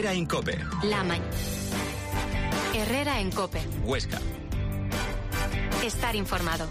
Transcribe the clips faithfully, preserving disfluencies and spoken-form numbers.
Herrera en COPE. La mañana. Herrera en COPE. Huesca. Estar informado.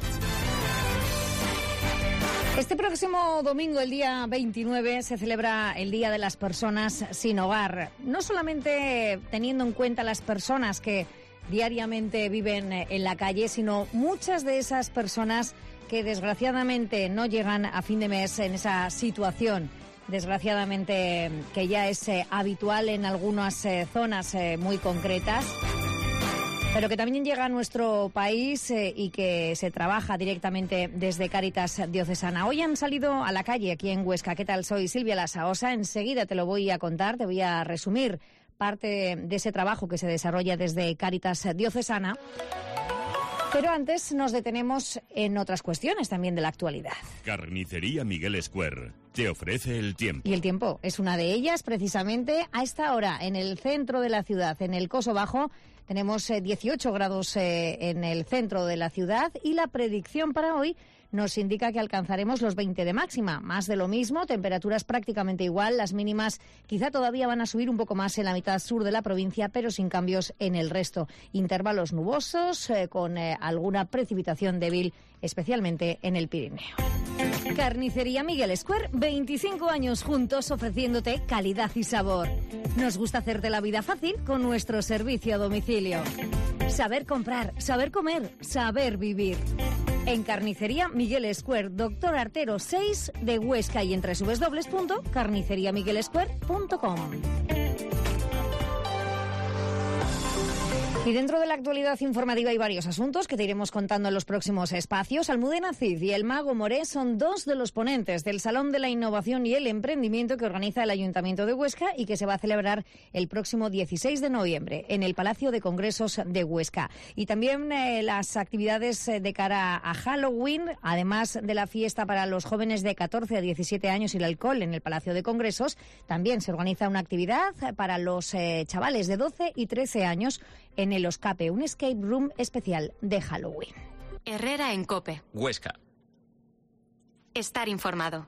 Este próximo domingo, el día veintinueve, se celebra el Día de las Personas Sin Hogar. No solamente teniendo en cuenta las personas que diariamente viven en la calle, sino muchas de esas personas que desgraciadamente no llegan a fin de mes en esa situación. Desgraciadamente que ya es eh, habitual en algunas eh, zonas eh, muy concretas, pero que también llega a nuestro país eh, y que se trabaja directamente desde Cáritas Diocesana. Hoy han salido a la calle aquí en Huesca. ¿Qué tal? Soy Silvia Lasaosa. Enseguida te lo voy a contar, te voy a resumir parte de ese trabajo que se desarrolla desde Cáritas Diocesana. Pero antes nos detenemos en otras cuestiones también de la actualidad. Carnicería Miguel Square te ofrece el tiempo. Y el tiempo es una de ellas, precisamente a esta hora, en el centro de la ciudad, en el Coso Bajo. Tenemos eh, dieciocho grados eh, en el centro de la ciudad y la predicción para hoy nos indica que alcanzaremos los veinte de máxima. Más de lo mismo, temperaturas prácticamente igual. Las mínimas quizá todavía van a subir un poco más en la mitad sur de la provincia, pero sin cambios en el resto. Intervalos nubosos eh, con eh, alguna precipitación débil, especialmente en el Pirineo. Carnicería Miguel Square, veinticinco años juntos ofreciéndote calidad y sabor. Nos gusta hacerte la vida fácil con nuestro servicio a domicilio. Saber comprar, saber comer, saber vivir. En Carnicería Miguel Square, Doctor Artero seis de Huesca y en doble u doble u doble u punto carnicería miguel square punto com. Y dentro de la actualidad informativa hay varios asuntos que te iremos contando en los próximos espacios. Almudena Cid y el Mago Moré son dos de los ponentes del Salón de la Innovación y el Emprendimiento que organiza el Ayuntamiento de Huesca y que se va a celebrar el próximo dieciséis de noviembre en el Palacio de Congresos de Huesca. Y también eh, las actividades eh, de cara a Halloween, además de la fiesta para los jóvenes de catorce a diecisiete años y el alcohol en el Palacio de Congresos, también se organiza una actividad para los eh, chavales de doce y trece años en el Oscape, un escape room especial de Halloween. Herrera en COPE. Huesca. Estar informado.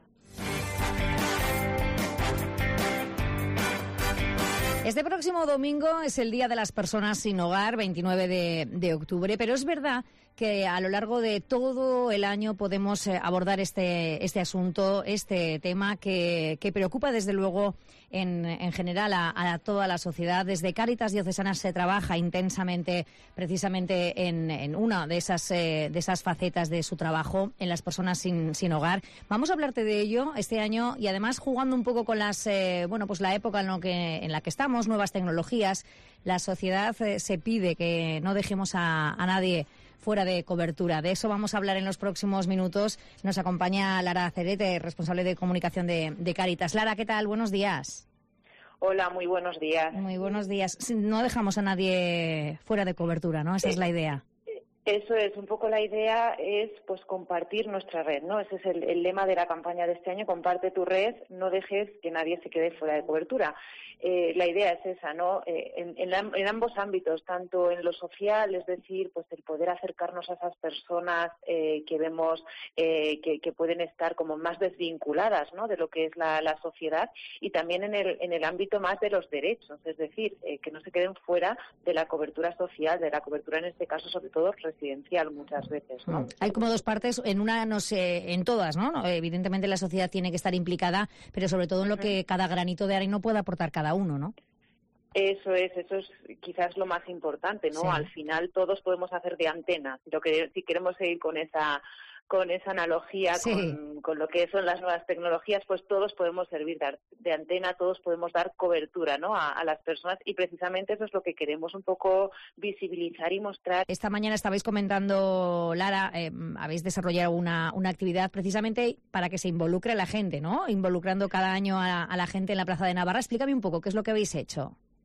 Este próximo domingo es el Día de las Personas Sin Hogar, veintinueve de octubre, pero es verdad que a lo largo de todo el año podemos abordar este este asunto, este tema que, que preocupa desde luego en, en general a, a toda la sociedad. Desde Cáritas Diocesana se trabaja intensamente precisamente en, en una de esas eh, de esas facetas de su trabajo, en las personas sin, sin hogar. Vamos a hablarte de ello este año y además jugando un poco con las eh, bueno pues la época en, lo que, en la que estamos, nuevas tecnologías. La sociedad eh, se pide que no dejemos a, a nadie fuera de cobertura. De eso vamos a hablar en los próximos minutos. Nos acompaña Lara Cerete, responsable de comunicación de, de Cáritas. Lara, ¿qué tal? Buenos días. Hola, muy buenos días. Muy buenos días. No dejamos a nadie fuera de cobertura, ¿no? Esa es la idea. Eso es, un poco la idea es pues compartir nuestra red, ¿no? Ese es el, el lema de la campaña de este año, comparte tu red, no dejes que nadie se quede fuera de cobertura. Eh, la idea es esa, ¿no? Eh, en, en, en ambos ámbitos, tanto en lo social, es decir, pues el poder acercarnos a esas personas eh, que vemos eh, que, que pueden estar como más desvinculadas, ¿no? De lo que es la, la sociedad, y también en el, en el ámbito más de los derechos, es decir, eh, que no se queden fuera de la cobertura social, de la cobertura en este caso sobre todo residencial muchas veces, ¿no? Hay como dos partes, en una no sé, en todas, ¿no? Evidentemente la sociedad tiene que estar implicada, pero sobre todo en lo que cada granito de arena puede aportar cada uno, ¿no? Eso es, eso es quizás lo más importante, ¿no? Sí. Al final todos podemos hacer de antena, lo que si queremos seguir con esa con esa analogía, sí. con, con lo que son las nuevas tecnologías, pues todos podemos servir de, de antena, todos podemos dar cobertura, ¿no? A, a las personas, y precisamente eso es lo que queremos un poco visibilizar y mostrar. Esta mañana estabais comentando, Lara, eh, habéis desarrollado una, una actividad precisamente para que se involucre a la gente, ¿no? Involucrando cada año a, a la gente en la Plaza de Navarra. Explícame un poco qué es lo que habéis hecho.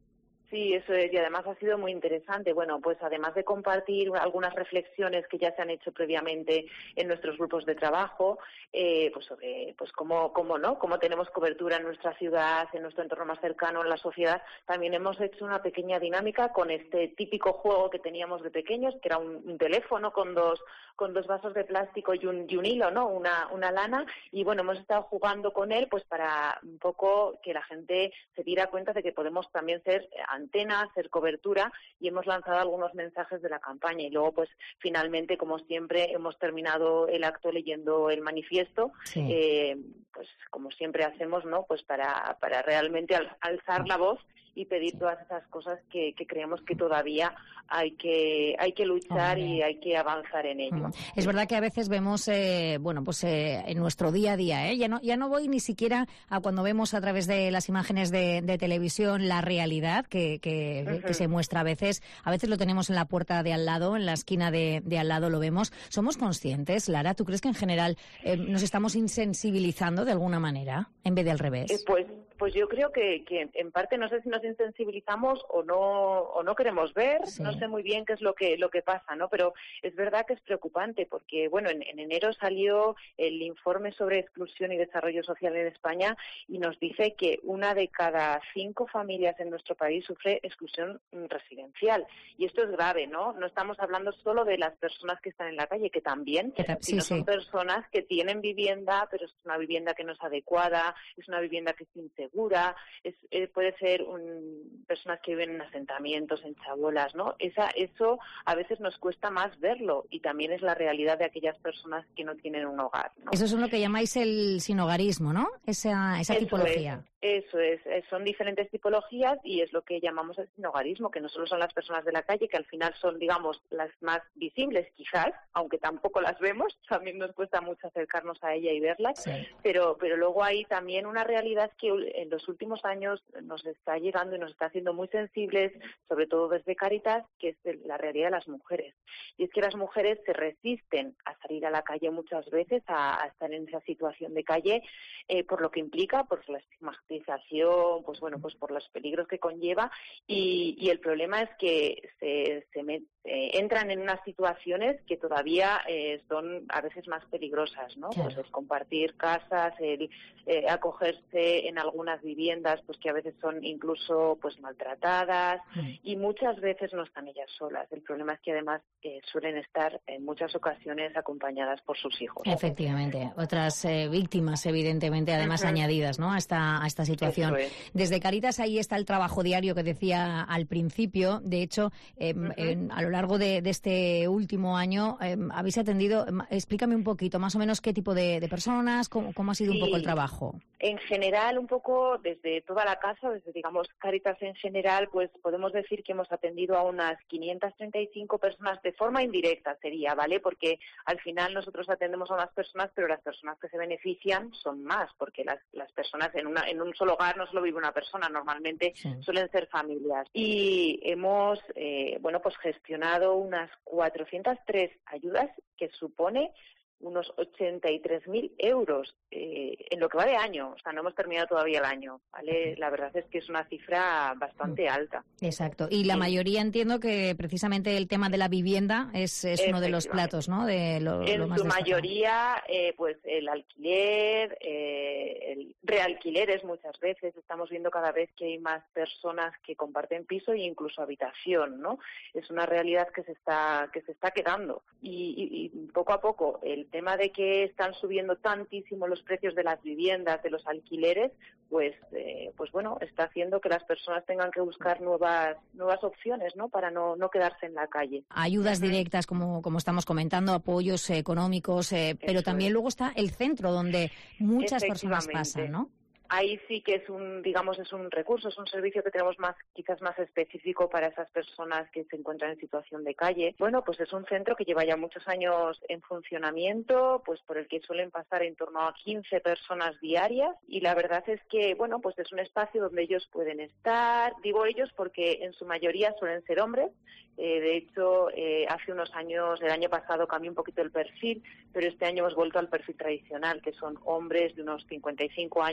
Sí, eso es, y además ha sido muy interesante. Bueno, pues además de compartir algunas reflexiones que ya se han hecho previamente en nuestros grupos de trabajo, eh, pues sobre pues cómo, cómo no, cómo tenemos cobertura en nuestra ciudad, en nuestro entorno más cercano, en la sociedad, también hemos hecho una pequeña dinámica con este típico juego que teníamos de pequeños, que era un, un teléfono con dos con dos vasos de plástico y un, y un hilo, ¿no? Una, una lana, y bueno, hemos estado jugando con él pues para un poco que la gente se diera cuenta de que podemos también ser antena, hacer cobertura, y hemos lanzado algunos mensajes de la campaña. Y luego, pues, finalmente, como siempre, hemos terminado el acto leyendo el manifiesto, sí. eh, pues, como siempre hacemos, ¿no? Pues para, para realmente al, alzar la voz y pedir sí. todas esas cosas que, que creemos que todavía hay que hay que luchar Hombre. y hay que avanzar en ello. Es verdad que a veces vemos, eh, bueno, pues eh, en nuestro día a día, ¿eh? ya no ya no voy ni siquiera a cuando vemos a través de las imágenes de, de televisión la realidad que, que, uh-huh. que se muestra a veces. A veces lo tenemos en la puerta de al lado, en la esquina de, de al lado lo vemos. ¿Somos conscientes, Lara? ¿Tú crees que en general eh, nos estamos insensibilizando de alguna manera en vez de al revés? Eh, pues Pues yo creo que, que en parte no sé si nos insensibilizamos o no o no queremos ver, sí. no sé muy bien qué es lo que lo que pasa, ¿no? Pero es verdad que es preocupante porque, bueno, en, en enero salió el informe sobre exclusión y desarrollo social en España y nos dice que una de cada cinco familias en nuestro país sufre exclusión residencial. Y esto es grave, ¿no? No estamos hablando solo de las personas que están en la calle, que también, sí, sino sí. son personas que tienen vivienda, pero es una vivienda que no es adecuada, es una vivienda que es insegura, segura, es, eh, puede ser un, personas que viven en asentamientos, en chabolas, ¿no? Esa, eso a veces nos cuesta más verlo y también es la realidad de aquellas personas que no tienen un hogar, ¿no? Eso es lo que llamáis el sinhogarismo, ¿no? Esa, esa eso tipología. Es, eso es, es, son diferentes tipologías y es lo que llamamos el sinhogarismo, que no solo son las personas de la calle, que al final son, digamos, las más visibles quizás, aunque tampoco las vemos, también nos cuesta mucho acercarnos a ella y verlas, sí. pero, pero luego hay también una realidad que en los últimos años nos está llegando y nos está haciendo muy sensibles, sobre todo desde Cáritas, que es la realidad de las mujeres. Y es que las mujeres se resisten a salir a la calle muchas veces, a, a estar en esa situación de calle, eh, por lo que implica, por la estigmatización, pues bueno, pues por los peligros que conlleva, y, y el problema es que se, se met, eh, entran en unas situaciones que todavía eh, son a veces más peligrosas, ¿no? Claro. Pues el compartir casas, el eh, acogerse en algunas viviendas, pues que a veces son incluso pues maltratadas, mm. y muchas veces no están ellas solas. El problema es que además eh, suelen estar en muchas ocasiones acompañadas por sus hijos. Efectivamente, otras eh, víctimas evidentemente además uh-huh. añadidas, ¿no? a esta a esta situación. Es. Desde Cáritas ahí está el trabajo diario que decía al principio. De hecho, eh, uh-huh. en, a lo largo de, de este último año eh, habéis atendido, explícame un poquito más o menos qué tipo de, de personas, cómo, cómo ha sido sí. un poco el trabajo. En general, un poco desde toda la casa, desde, digamos, Cáritas en general, pues podemos decir que hemos atendido a unas quinientas treinta y cinco personas de forma indirecta, sería, ¿vale? Porque al final nosotros atendemos a unas personas, pero las personas que se benefician son más, porque las, las personas en, una, en un solo hogar no solo vive una persona, normalmente sí. suelen ser familias. Y hemos, eh, bueno, pues gestionado unas cuatrocientas tres ayudas, que supone unos ochenta y tres mil euros eh, en lo que va de año. O sea, no hemos terminado todavía el año, ¿vale? La verdad es que es una cifra bastante alta. Exacto. Y la sí. mayoría entiendo que precisamente el tema de la vivienda es, es uno de los platos, ¿no? De lo, en lo más su destacado. mayoría, eh, pues el alquiler, eh, el realquileres muchas veces. Estamos viendo cada vez que hay más personas que comparten piso e incluso habitación, ¿no? Es una realidad que se está que se está quedando. Y, y, y poco a poco el El tema de que están subiendo tantísimo los precios de las viviendas, de los alquileres, pues eh, pues bueno, está haciendo que las personas tengan que buscar nuevas nuevas opciones, ¿no? Para no, no quedarse en la calle. Ayudas directas, como, como estamos comentando, apoyos económicos, eh, pero también es. luego está el centro, donde muchas personas pasan, ¿no? Ahí sí que es un, digamos, es un recurso, es un servicio que tenemos más, quizás más específico para esas personas que se encuentran en situación de calle. Bueno, pues es un centro que lleva ya muchos años en funcionamiento, pues por el que suelen pasar en torno a quince personas diarias, y la verdad es que, bueno, pues es un espacio donde ellos pueden estar. Digo ellos porque en su mayoría suelen ser hombres. Eh, de hecho, eh, hace unos años, el año pasado cambió un poquito el perfil, pero este año hemos vuelto al perfil tradicional, que son hombres de unos cincuenta y cinco años más o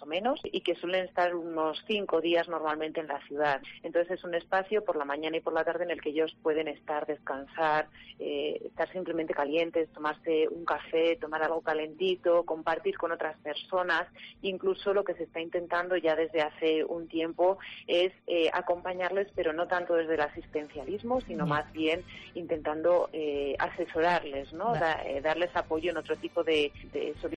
o menos, y que suelen estar unos cinco días normalmente en la ciudad. Entonces es un espacio por la mañana y por la tarde en el que ellos pueden estar, descansar, eh, estar simplemente calientes, tomarse un café, tomar algo calentito, compartir con otras personas. Incluso lo que se está intentando ya desde hace un tiempo es eh, acompañarles, pero no tanto desde el asistencialismo, sino yeah. más bien intentando eh, asesorarles, ¿no? Da, eh, darles apoyo en otro tipo de, de